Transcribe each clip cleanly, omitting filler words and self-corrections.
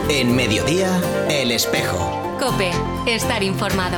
En Mediodía, El Espejo. COPE. Estar informado.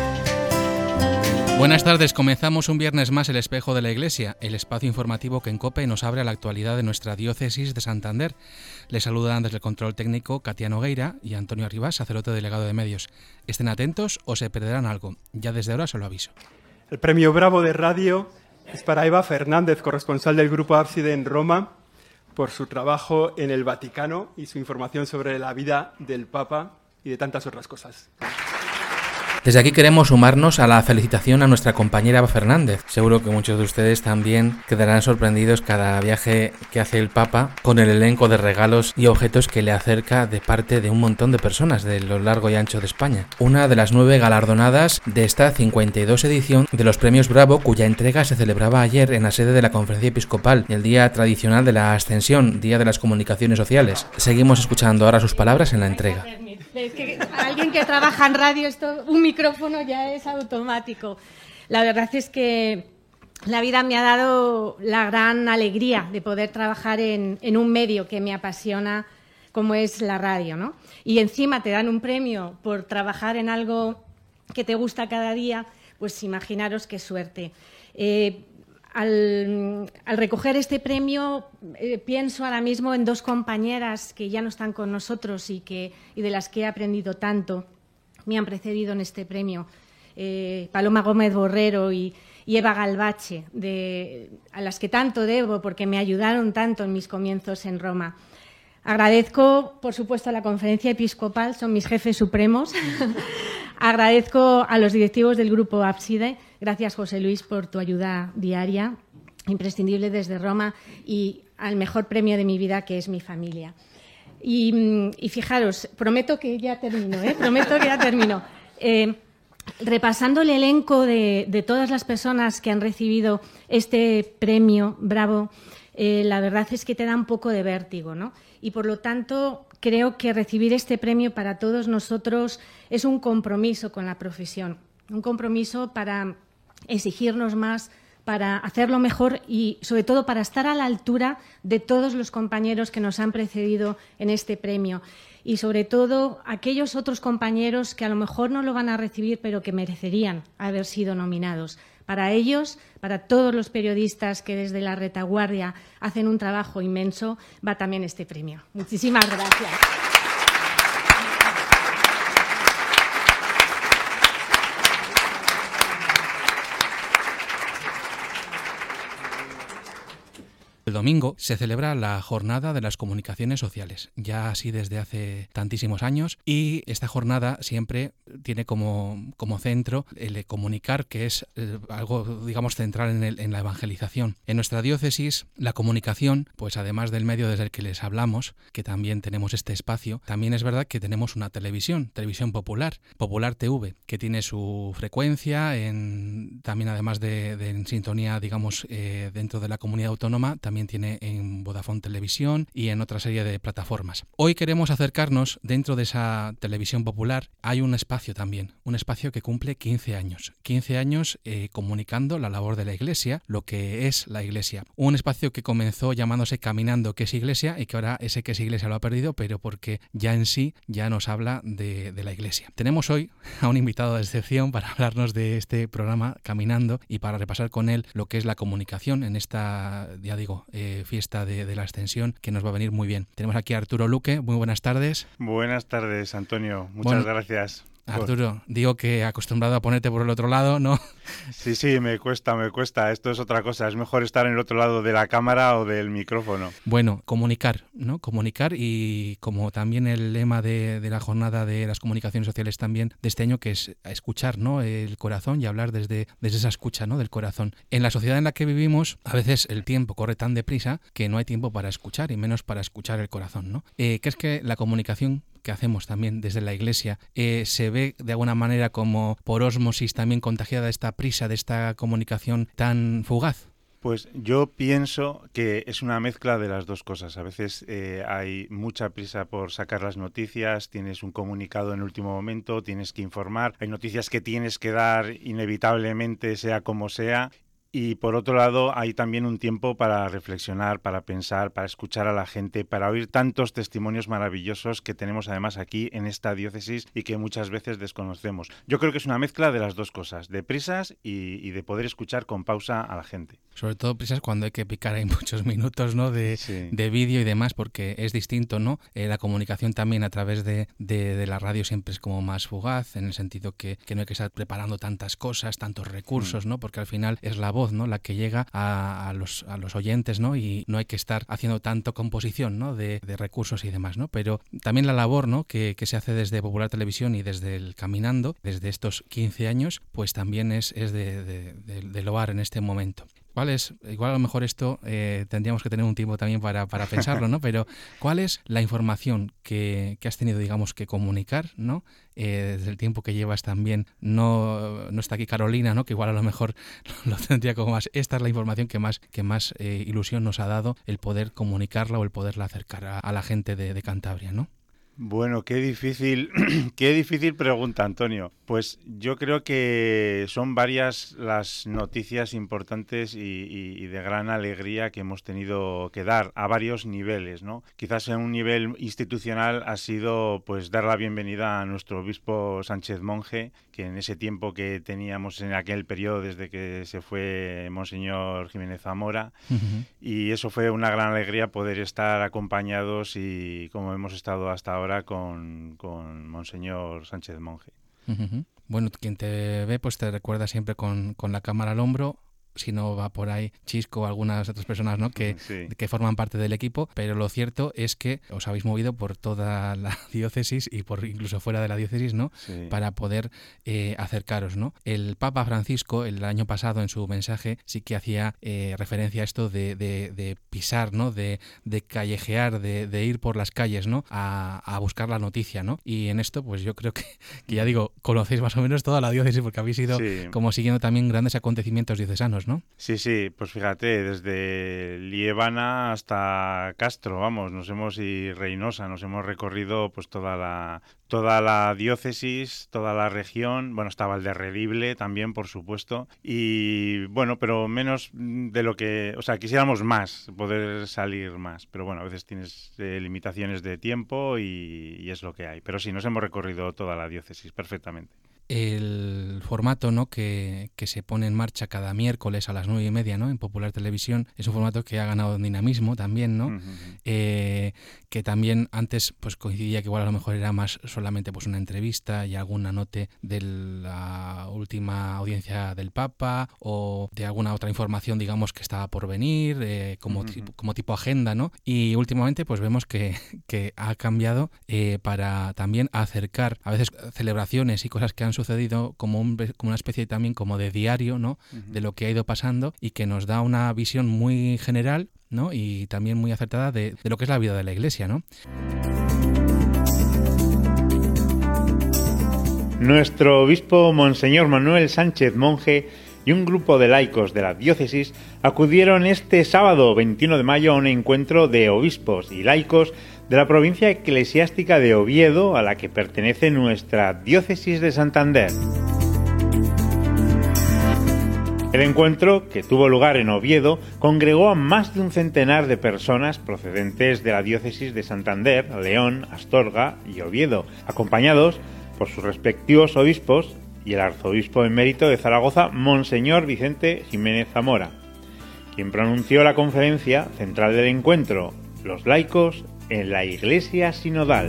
Buenas tardes, comenzamos un viernes más El Espejo de la Iglesia, el espacio informativo que en COPE nos abre a la actualidad de nuestra diócesis de Santander. Les saludan desde el control técnico Katia Nogueira y Antonio Arribas, sacerdote delegado de medios. Estén atentos o se perderán algo, ya desde ahora se lo aviso. El premio Bravo de Radio es para Eva Fernández, corresponsal del Grupo Ábside en Roma, por su trabajo en el Vaticano y su información sobre la vida del Papa y de tantas otras cosas. Desde aquí queremos sumarnos a la felicitación a nuestra compañera Eva Fernández. Seguro que muchos de ustedes también quedarán sorprendidos cada viaje que hace el Papa con el elenco de regalos y objetos que le acerca de parte de un montón de personas de lo largo y ancho de España. Una de las 9 galardonadas de esta 52 edición de los premios Bravo, cuya entrega se celebraba ayer en la sede de la Conferencia Episcopal, el día tradicional de la Ascensión, Día de las Comunicaciones Sociales. Seguimos escuchando ahora sus palabras en la entrega. Es que alguien que trabaja en radio, un micrófono ya es automático. La verdad es que la vida me ha dado la gran alegría de poder trabajar en un medio que me apasiona, como es la radio, ¿no? Y encima te dan un premio por trabajar en algo que te gusta cada día, pues imaginaros qué suerte. Al recoger este premio pienso ahora mismo en 2 compañeras que ya no están con nosotros y de las que he aprendido tanto. Me han precedido en este premio, Paloma Gómez Borrero y Eva Galvache, a las que tanto debo porque me ayudaron tanto en mis comienzos en Roma. Agradezco, por supuesto, a la Conferencia Episcopal, son mis jefes supremos. Agradezco a los directivos del Grupo Ábside. Gracias, José Luis, por tu ayuda diaria, imprescindible desde Roma, y al mejor premio de mi vida, que es mi familia. Y fijaros, prometo que ya termino, repasando el elenco de todas las personas que han recibido este premio Bravo, la verdad es que te da un poco de vértigo, ¿no? Y por lo tanto creo que recibir este premio para todos nosotros es un compromiso con la profesión, un compromiso para exigirnos más, para hacerlo mejor y sobre todo para estar a la altura de todos los compañeros que nos han precedido en este premio. Y sobre todo aquellos otros compañeros que a lo mejor no lo van a recibir, pero que merecerían haber sido nominados. Para ellos, para todos los periodistas que desde la retaguardia hacen un trabajo inmenso, va también este premio. Muchísimas gracias. El domingo se celebra la Jornada de las Comunicaciones Sociales, ya así desde hace tantísimos años, y esta jornada siempre tiene como centro el de comunicar, que es algo, digamos, central en la evangelización. En nuestra diócesis, la comunicación, pues además del medio desde el que les hablamos, que también tenemos este espacio, también es verdad que tenemos una televisión popular, Popular TV, que tiene su frecuencia, también además de en sintonía, digamos, dentro de la comunidad autónoma, también tiene en Vodafone Televisión y en otra serie de plataformas. Hoy queremos acercarnos, dentro de esa televisión popular, hay un espacio también, un espacio que cumple 15 años. 15 años comunicando la labor de la Iglesia, lo que es la Iglesia. Un espacio que comenzó llamándose Caminando, que es Iglesia, y que ahora ese que es Iglesia lo ha perdido, pero porque ya en sí ya nos habla de la Iglesia. Tenemos hoy a un invitado de excepción para hablarnos de este programa Caminando y para repasar con él lo que es la comunicación en esta, ya digo, fiesta de la Ascensión, que nos va a venir muy bien. Tenemos aquí a Arturo Luque. Muy buenas tardes. Buenas tardes, Antonio. Muchas gracias. Arturo, digo que acostumbrado a ponerte por el otro lado, ¿no? Sí, me cuesta. Esto es otra cosa. Es mejor estar en el otro lado de la cámara o del micrófono. Bueno, comunicar, ¿no? Comunicar, y como también el lema de la jornada de las comunicaciones sociales también de este año, que es escuchar, ¿no? El corazón y hablar desde esa escucha, ¿no? Del corazón. En la sociedad en la que vivimos, a veces el tiempo corre tan deprisa que no hay tiempo para escuchar, y menos para escuchar el corazón, ¿no? ¿Crees que la comunicación que hacemos también desde la Iglesia se ve de alguna manera como por ósmosis también contagiada esta prisa de esta comunicación tan fugaz? Pues yo pienso que es una mezcla de las dos cosas. A veces hay mucha prisa por sacar las noticias, tienes un comunicado en el último momento, tienes que informar, hay noticias que tienes que dar inevitablemente, sea como sea. Y por otro lado, hay también un tiempo para reflexionar, para pensar, para escuchar a la gente, para oír tantos testimonios maravillosos que tenemos además aquí en esta diócesis y que muchas veces desconocemos. Yo creo que es una mezcla de las dos cosas, de prisas y de poder escuchar con pausa a la gente. Sobre todo prisas cuando hay que picar ahí muchos minutos, ¿no? de vídeo y demás, porque es distinto, ¿no? La comunicación también a través de la radio siempre es como más fugaz, en el sentido que no hay que estar preparando tantas cosas, tantos recursos, ¿no? Porque al final es la voz, ¿no? La que llega a los oyentes, ¿no? Y no hay que estar haciendo tanto composición, ¿no? de recursos y demás, ¿no? Pero también la labor, ¿no? que se hace desde Popular Televisión y desde el Caminando, desde estos 15 años, pues también es de loar en este momento. Igual a lo mejor esto tendríamos que tener un tiempo también para pensarlo, ¿no? Pero ¿cuál es la información que has tenido, digamos, que comunicar, ¿no? Desde el tiempo que llevas también, no está aquí Carolina, ¿no? Que igual a lo mejor lo tendría como más. Esta es la información que más ilusión nos ha dado el poder comunicarla o el poderla acercar a la gente de Cantabria, ¿no? Bueno, qué difícil pregunta, Antonio. Pues yo creo que son varias las noticias importantes y de gran alegría que hemos tenido que dar a varios niveles, ¿no? Quizás en un nivel institucional ha sido pues dar la bienvenida a nuestro obispo Sánchez Monje, que en ese tiempo que teníamos en aquel periodo desde que se fue Monseñor Jiménez Zamora, y eso fue una gran alegría poder estar acompañados y como hemos estado hasta ahora con Monseñor Sánchez Monje. Bueno, quien te ve pues te recuerda siempre con la cámara al hombro. Si no va por ahí Chisco o algunas otras personas, ¿no? que forman parte del equipo, pero lo cierto es que os habéis movido por toda la diócesis y por incluso fuera de la diócesis, ¿no? Sí. Para poder acercaros, ¿no? El Papa Francisco el año pasado en su mensaje sí que hacía referencia a esto de pisar, ¿no? De callejear, de ir por las calles, ¿no? A buscar la noticia, ¿no? Y en esto pues yo creo que ya digo, conocéis más o menos toda la diócesis porque habéis ido como siguiendo también grandes acontecimientos diocesanos, ¿no? Sí, pues fíjate, desde Liébana hasta Castro, y Reynosa, nos hemos recorrido pues toda la diócesis, toda la región, bueno, estaba el de Redible también, por supuesto, y bueno, pero menos de lo que, o sea, quisiéramos más, poder salir más, pero bueno, a veces tienes limitaciones de tiempo y es lo que hay, pero sí, nos hemos recorrido toda la diócesis perfectamente. El formato, ¿no? que se pone en marcha cada miércoles a las 9:30, ¿no? En Popular Televisión es un formato que ha ganado dinamismo también, ¿no? Que también antes pues coincidía que igual a lo mejor era más solamente pues una entrevista y alguna nota de la última audiencia del Papa o de alguna otra información, digamos, que estaba por venir, como tipo agenda, ¿no? Y últimamente pues vemos que ha cambiado para también acercar a veces celebraciones y cosas que han sucedido como una especie también como de diario, ¿no? De lo que ha ido pasando y que nos da una visión muy general, ¿no? Y también muy acertada de lo que es la vida de la Iglesia, ¿no? Nuestro obispo Monseñor Manuel Sánchez Monje y un grupo de laicos de la diócesis acudieron este sábado 21 de mayo a un encuentro de obispos y laicos de la provincia eclesiástica de Oviedo, a la que pertenece nuestra diócesis de Santander. El encuentro, que tuvo lugar en Oviedo, congregó a más de un centenar de personas procedentes de la diócesis de Santander, León, Astorga y Oviedo, acompañados por sus respectivos obispos y el arzobispo emérito de Zaragoza, Monseñor Vicente Jiménez Zamora, quien pronunció la conferencia central del encuentro, Los laicos en la Iglesia Sinodal.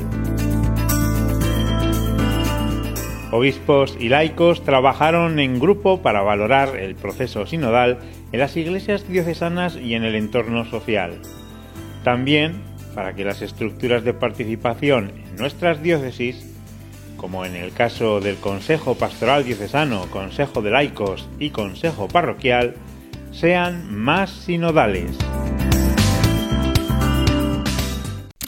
Obispos y laicos trabajaron en grupo para valorar el proceso sinodal en las iglesias diocesanas y en el entorno social. También para que las estructuras de participación en nuestras diócesis, como en el caso del Consejo Pastoral Diocesano, Consejo de Laicos y Consejo Parroquial, sean más sinodales.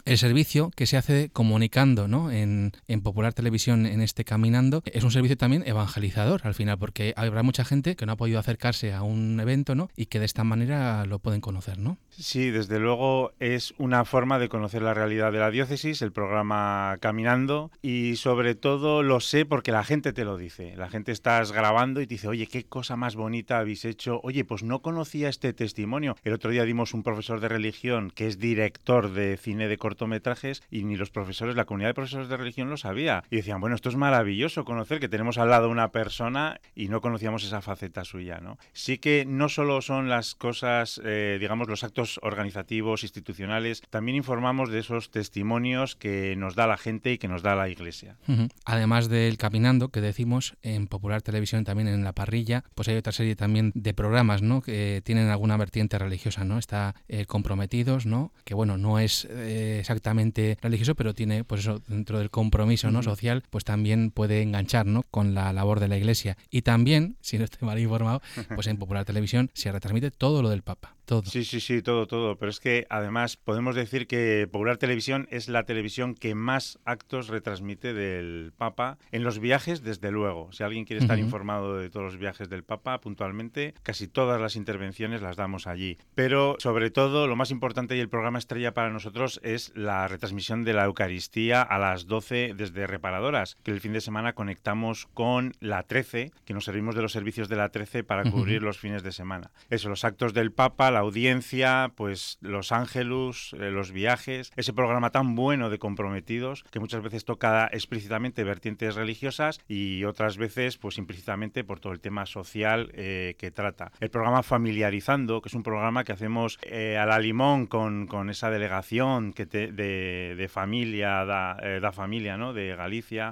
el servicio que se hace comunicando, ¿no? en Popular Televisión, en este Caminando, es un servicio también evangelizador al final, porque habrá mucha gente que no ha podido acercarse a un evento, ¿no? Y que de esta manera lo pueden conocer, ¿no? Sí, desde luego es una forma de conocer la realidad de la diócesis, el programa Caminando, y sobre todo lo sé porque la gente te lo dice. La gente estás grabando y te dice, oye, qué cosa más bonita habéis hecho. Oye, pues no conocía este testimonio. El otro día dimos un profesor de religión que es director de cine de cortometrajes y ni los profesores, la comunidad de profesores de religión lo sabía. Y decían, bueno, esto es maravilloso conocer que tenemos al lado una persona y no conocíamos esa faceta suya, ¿no? Sí que no solo son las cosas, digamos, los actos organizativos, institucionales, también informamos de esos testimonios que nos da la gente y que nos da la Iglesia. Además del Caminando, que decimos, en Popular Televisión también en La Parrilla, pues hay otra serie también de programas, ¿no? Que tienen alguna vertiente religiosa, ¿no? Está Comprometidos, ¿no? Que bueno, no es exactamente religioso, pero tiene, pues eso, dentro del compromiso, ¿no? social, pues también puede enganchar, ¿no? Con la labor de la Iglesia. Y también, si no estoy mal informado, pues en Popular Televisión se retransmite todo lo del Papa. Todo. Sí, todo. Pero es que además podemos decir que Popular Televisión es la televisión que más actos retransmite del Papa. En los viajes, desde luego. Si alguien quiere estar informado de todos los viajes del Papa puntualmente, casi todas las intervenciones las damos allí. Pero sobre todo, lo más importante y el programa estrella para nosotros es la retransmisión de la Eucaristía a las 12 desde Reparadoras, que el fin de semana conectamos con la 13, que nos servimos de los servicios de la 13 para cubrir los fines de semana. Eso, los actos del Papa, la audiencia, pues los ángelus, los viajes, ese programa tan bueno de Comprometidos que muchas veces toca explícitamente vertientes religiosas y otras veces pues implícitamente por todo el tema social que trata. El programa Familiarizando, que es un programa que hacemos a la limón con esa delegación que de familia, da familia, ¿no? De Galicia.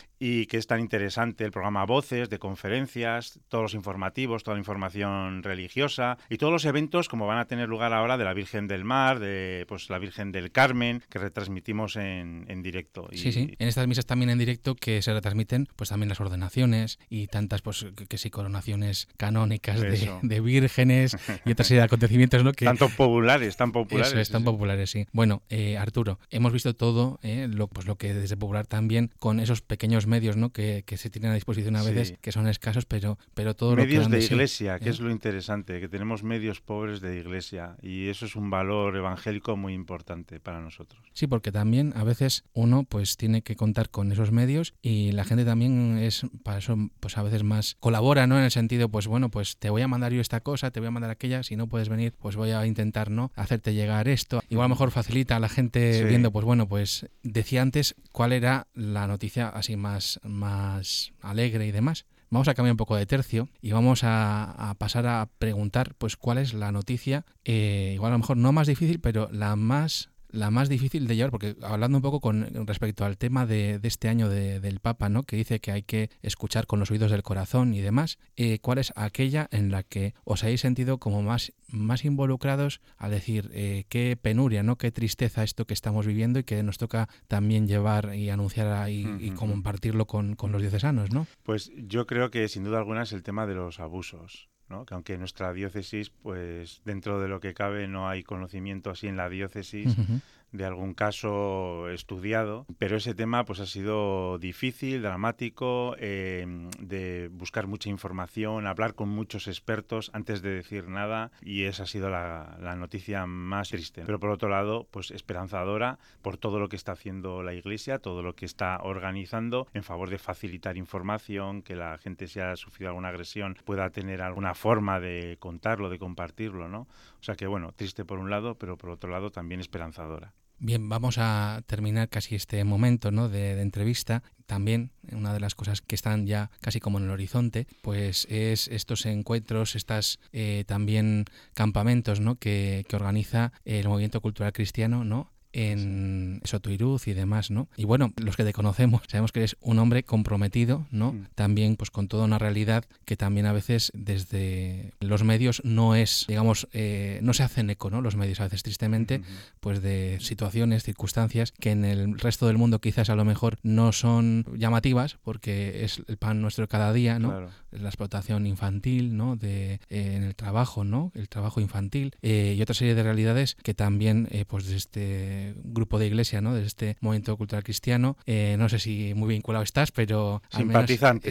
Y que es tan interesante, el programa Voces, de conferencias, todos los informativos, toda la información religiosa y todos los eventos como van a tener lugar ahora de la Virgen del Mar, de pues la Virgen del Carmen, que retransmitimos en directo. Sí, en estas misas también en directo que se retransmiten pues también las ordenaciones y tantas pues que sí, coronaciones canónicas de vírgenes y otra serie de acontecimientos, ¿no? Que tan populares. Eso es, tan populares, sí. Bueno, Arturo, hemos visto todo lo que desde Popular también con esos pequeños medios, ¿no? que se tienen a disposición a veces, que son escasos, pero todo medios lo que de iglesia, que es lo interesante, que tenemos medios pobres de iglesia y eso es un valor evangélico muy importante para nosotros. Sí, porque también a veces uno pues tiene que contar con esos medios y la gente también es para eso pues a veces más colabora, ¿no? En el sentido pues bueno, pues te voy a mandar yo esta cosa, te voy a mandar aquella, si no puedes venir pues voy a intentar, ¿no? hacerte llegar esto. Igual a lo mejor facilita a la gente viendo pues bueno, pues decía antes cuál era la noticia así más alegre y demás. Vamos a cambiar un poco de tercio y vamos a pasar a preguntar pues cuál es la noticia, igual a lo mejor no más difícil, pero la más difícil de llevar, porque hablando un poco con respecto al tema de este año del Papa, ¿no? que dice que hay que escuchar con los oídos del corazón y demás, ¿cuál es aquella en la que os habéis sentido como más involucrados al decir qué penuria, ¿no? qué tristeza esto que estamos viviendo y que nos toca también llevar y anunciar y compartirlo con los diocesanos, ¿no? Pues yo creo que sin duda alguna es el tema de los abusos, ¿no? Que aunque en nuestra diócesis, pues dentro de lo que cabe no hay conocimiento así en la diócesis de algún caso estudiado, pero ese tema pues ha sido difícil, dramático, de buscar mucha información, hablar con muchos expertos antes de decir nada y esa ha sido la noticia más triste. Pero por otro lado, pues esperanzadora por todo lo que está haciendo la Iglesia, todo lo que está organizando en favor de facilitar información, que la gente si ha sufrido alguna agresión pueda tener alguna forma de contarlo, de compartirlo, ¿no? O sea que bueno, triste por un lado, pero por otro lado también esperanzadora. Bien, vamos a terminar casi este momento, ¿no? de entrevista. También una de las cosas que están ya casi como en el horizonte, pues es estos encuentros, estas también campamentos, ¿no? que organiza el Movimiento Cultural Cristiano, ¿no? en Sotoiruz y demás, ¿no? Y bueno, los que te conocemos sabemos que eres un hombre comprometido, ¿no? También pues con toda una realidad que también a veces desde los medios no es, digamos, no se hacen eco, ¿no? Los medios a veces tristemente, pues de situaciones, circunstancias que en el resto del mundo quizás a lo mejor no son llamativas porque es el pan nuestro de cada día, ¿no? Claro. La explotación infantil, ¿no? En el trabajo, ¿no? El trabajo infantil y otra serie de realidades que también pues desde grupo de iglesia, ¿no? De este movimiento cultural cristiano. No sé si muy vinculado estás, pero simpatizante.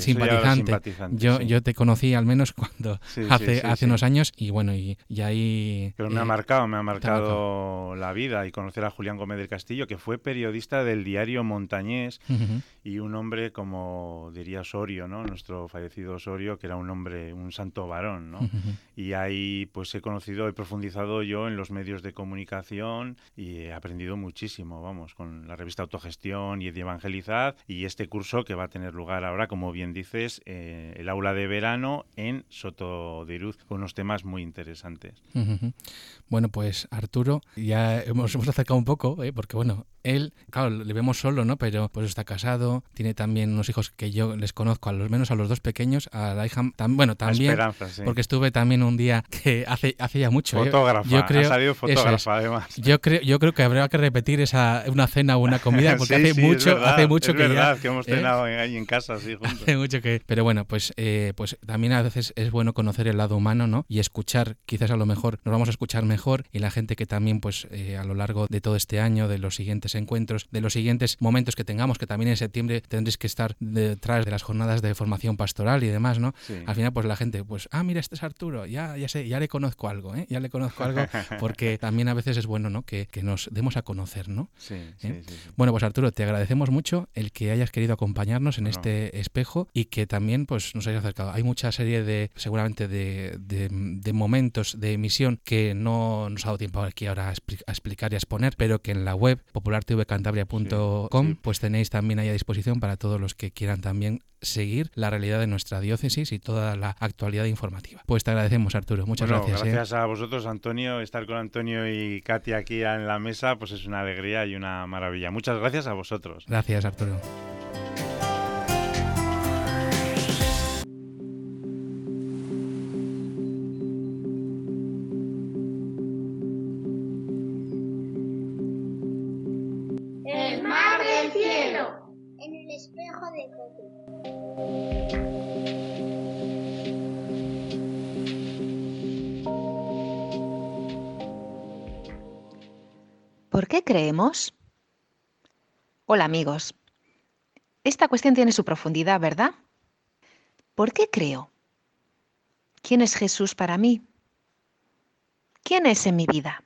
Yo te conocí al menos cuando hace unos años y bueno, y ahí... Pero me ha marcado la vida, y conocer a Julián Gómez del Castillo, que fue periodista del diario Montañés, y un hombre, como diría Osorio, ¿no? Nuestro fallecido Osorio, que era un hombre, un santo varón, ¿no? Y ahí pues he profundizado yo en los medios de comunicación y he aprendido muchísimo, vamos, con la revista Autogestión y Evangelizad, y este curso que va a tener lugar ahora, como bien dices, el aula de verano en Soto de Iruz, con unos temas muy interesantes. Bueno, pues Arturo, ya hemos acercado un poco, porque bueno, él, claro, le vemos solo, ¿no? Pero pues está casado, tiene también unos hijos que yo les conozco, al menos a los dos pequeños, a la hija, también, Esperanza, sí. Porque estuve también un día que hace ya mucho. Fotógrafa, ha salido fotógrafa además. Yo creo que habría que repetir una cena o una comida, porque hace mucho es que verdad, ya... que hemos cenado ahí en casa, sí, juntos. Hace mucho que... Pero bueno, pues también a veces es bueno conocer el lado humano, ¿no? Y escuchar, quizás a lo mejor nos vamos a escuchar mejor, y la gente que también pues a lo largo de todo este año, de los siguientes encuentros, de los siguientes momentos que tengamos, que también en septiembre tendréis que estar detrás de las jornadas de formación pastoral y demás, ¿no? Sí. Al final pues la gente, pues, mira, este es Arturo, ya sé, ya le conozco algo, ya le conozco algo, porque también a veces es bueno, ¿no? Que nos demos a conocer, ¿no? Sí. Bueno, pues Arturo, te agradecemos mucho el que hayas querido acompañarnos en este espejo, y que también pues nos hayas acercado. Hay mucha serie seguramente de momentos de emisión que no nos ha dado tiempo aquí ahora a explicar y a exponer, pero que en la web populartvcantabria.com pues tenéis también ahí a disposición para todos los que quieran también seguir la realidad de nuestra diócesis y toda la actualidad informativa. Pues te agradecemos, Arturo. Muchas gracias. Gracias a vosotros, Antonio. Estar con Antonio y Katia aquí en la mesa pues es una alegría y una maravilla. Muchas gracias a vosotros. Gracias, Arturo. El mar del cielo. En el espejo de Coque. ¿Por qué creemos? Hola amigos. Esta cuestión tiene su profundidad, ¿verdad? ¿Por qué creo? ¿Quién es Jesús para mí? ¿Quién es en mi vida?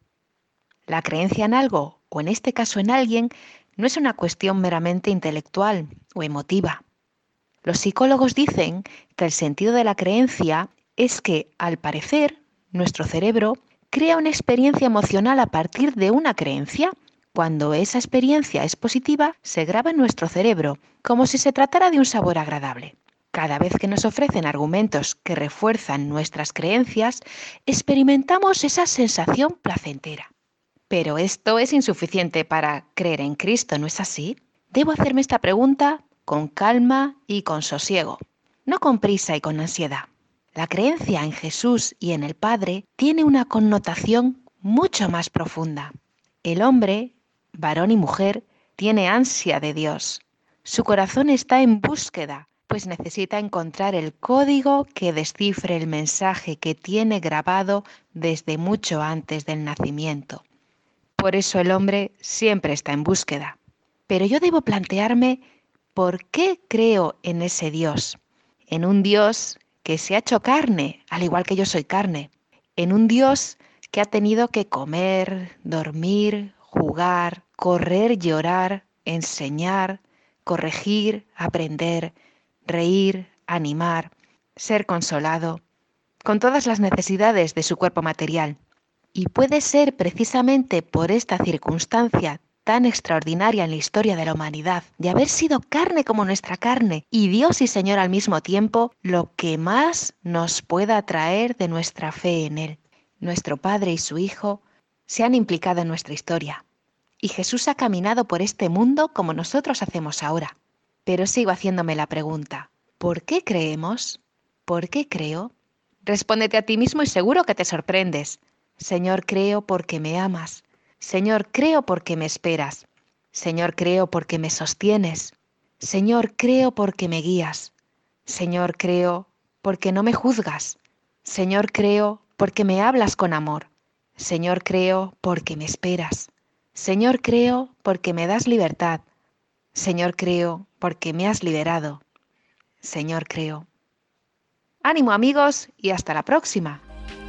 La creencia en algo, o en este caso en alguien, no es una cuestión meramente intelectual o emotiva. Los psicólogos dicen que el sentido de la creencia es que, al parecer, nuestro cerebro crea una experiencia emocional a partir de una creencia. Cuando esa experiencia es positiva, se graba en nuestro cerebro, como si se tratara de un sabor agradable. Cada vez que nos ofrecen argumentos que refuerzan nuestras creencias, experimentamos esa sensación placentera. Pero esto es insuficiente para creer en Cristo, ¿no es así? Debo hacerme esta pregunta con calma y con sosiego, no con prisa y con ansiedad. La creencia en Jesús y en el Padre tiene una connotación mucho más profunda. El hombre, varón y mujer, tiene ansia de Dios. Su corazón está en búsqueda, pues necesita encontrar el código que descifre el mensaje que tiene grabado desde mucho antes del nacimiento. Por eso el hombre siempre está en búsqueda. Pero yo debo plantearme ¿por qué creo en ese Dios? En un Dios que se ha hecho carne, al igual que yo soy carne. En un Dios que ha tenido que comer, dormir, jugar, correr, llorar, enseñar, corregir, aprender, reír, animar, ser consolado, con todas las necesidades de su cuerpo material. Y puede ser precisamente por esta circunstancia tan extraordinaria en la historia de la humanidad, de haber sido carne como nuestra carne y Dios y Señor al mismo tiempo, lo que más nos pueda atraer de nuestra fe en Él. Nuestro Padre y su Hijo se han implicado en nuestra historia y Jesús ha caminado por este mundo como nosotros hacemos ahora. Pero sigo haciéndome la pregunta, ¿por qué creemos? ¿Por qué creo? Respóndete a ti mismo y seguro que te sorprendes. Señor, creo porque me amas. Señor, creo porque me esperas. Señor, creo porque me sostienes. Señor, creo porque me guías. Señor, creo porque no me juzgas. Señor, creo porque me hablas con amor. Señor, creo porque me esperas. Señor, creo porque me das libertad. Señor, creo porque me has liberado. Señor, creo. Ánimo, amigos, y hasta la próxima.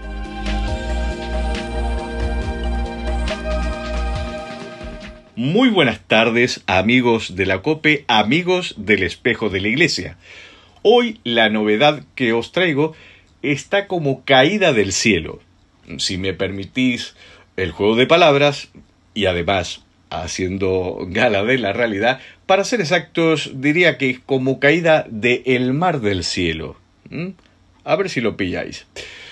Muy buenas tardes, amigos de la COPE, amigos del Espejo de la Iglesia. Hoy la novedad que os traigo está como caída del cielo. Si me permitís el juego de palabras, y además haciendo gala de la realidad, para ser exactos diría que es como caída del mar del cielo. A ver si lo pilláis.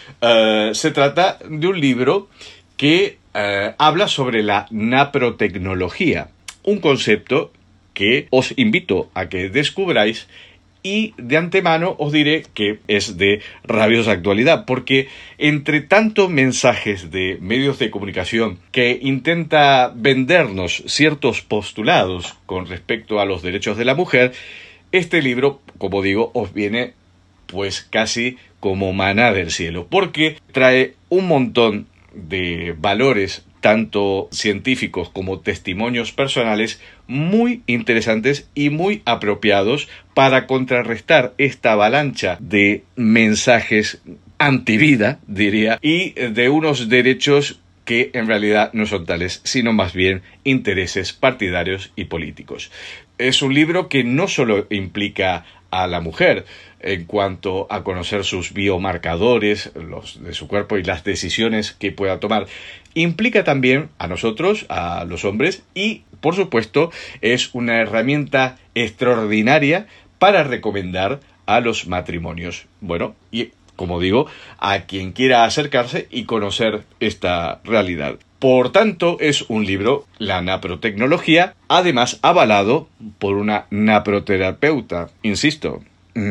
Se trata de un libro que habla sobre la naprotecnología, un concepto que os invito a que descubráis, y de antemano os diré que es de rabiosa actualidad, porque entre tantos mensajes de medios de comunicación que intenta vendernos ciertos postulados con respecto a los derechos de la mujer, este libro, como digo, os viene pues casi como maná del cielo, porque trae un montón de valores, tanto científicos como testimonios personales, muy interesantes y muy apropiados para contrarrestar esta avalancha de mensajes antivida, diría, y de unos derechos que en realidad no son tales, sino más bien intereses partidarios y políticos. Es un libro que no solo implica a la mujer en cuanto a conocer sus biomarcadores, los de su cuerpo y las decisiones que pueda tomar, implica también a nosotros, a los hombres, y por supuesto es una herramienta extraordinaria para recomendar a los matrimonios. Bueno, y como digo, a quien quiera acercarse y conocer esta realidad. Por tanto, es un libro, la naprotecnología, además avalado por una naproterapeuta. Insisto,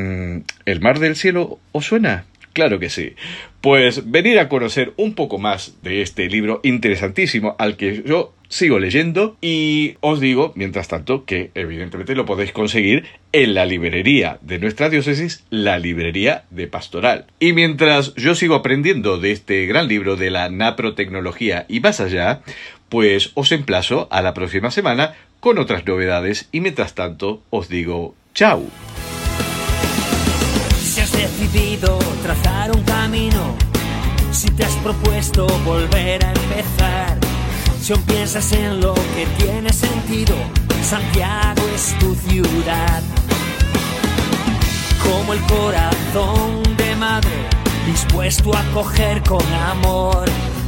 ¿el mar del cielo os suena? Claro que sí. Pues venir a conocer un poco más de este libro interesantísimo al que yo sigo leyendo, y os digo, mientras tanto, que evidentemente lo podéis conseguir en la librería de nuestra diócesis, la librería de Pastoral. Y mientras yo sigo aprendiendo de este gran libro de la naprotecnología y más allá, pues os emplazo a la próxima semana con otras novedades, y mientras tanto os digo chao. Si has decidido trazar un camino, si te has propuesto volver a empezar, si aún piensas en lo que tiene sentido, Santiago es tu ciudad. Como el corazón de madre, dispuesto a acoger con amor.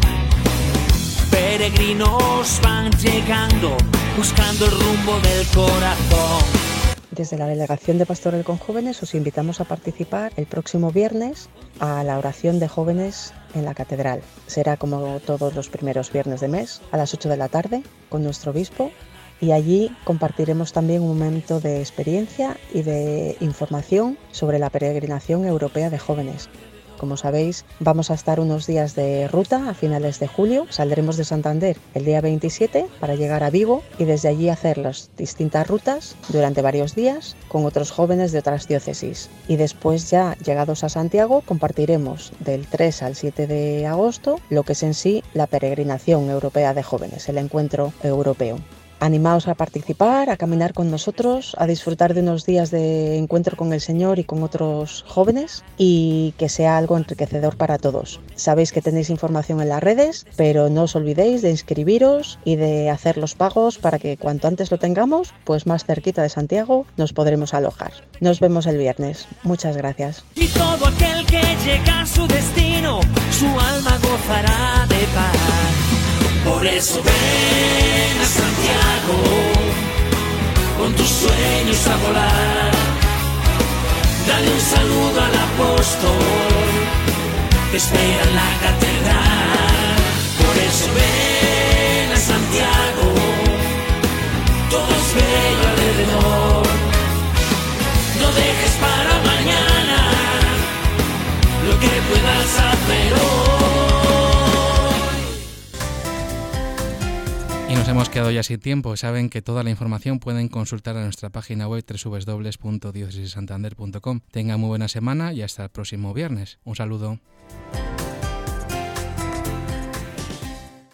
Peregrinos van llegando, buscando el rumbo del corazón. Desde la Delegación de Pastoral con Jóvenes os invitamos a participar el próximo viernes a la oración de jóvenes en la Catedral. Será como todos los primeros viernes de mes, a las 8 de la tarde, con nuestro obispo, y allí compartiremos también un momento de experiencia y de información sobre la peregrinación europea de jóvenes. Como sabéis, vamos a estar unos días de ruta a finales de julio. Saldremos de Santander el día 27 para llegar a Vigo y desde allí hacer las distintas rutas durante varios días con otros jóvenes de otras diócesis. Y después, ya llegados a Santiago, compartiremos del 3 al 7 de agosto lo que es en sí la peregrinación europea de jóvenes, el encuentro europeo. Animaos a participar, a caminar con nosotros, a disfrutar de unos días de encuentro con el Señor y con otros jóvenes, y que sea algo enriquecedor para todos. Sabéis que tenéis información en las redes, pero no os olvidéis de inscribiros y de hacer los pagos para que cuanto antes lo tengamos, pues más cerquita de Santiago nos podremos alojar. Nos vemos el viernes. Muchas gracias. Y todo aquel que llega a su destino, su alma gozará de paz. Por eso ven a Santiago, con tus sueños a volar. Dale un saludo al apóstol, te espera en la catedral. Por eso ven a Santiago, todo es bello alrededor. No dejes para mañana lo que puedas hacer hoy. Y nos hemos quedado ya sin tiempo. Saben que toda la información pueden consultar en nuestra página web www.diocesissantander.com. Tengan muy buena semana y hasta el próximo viernes. Un saludo.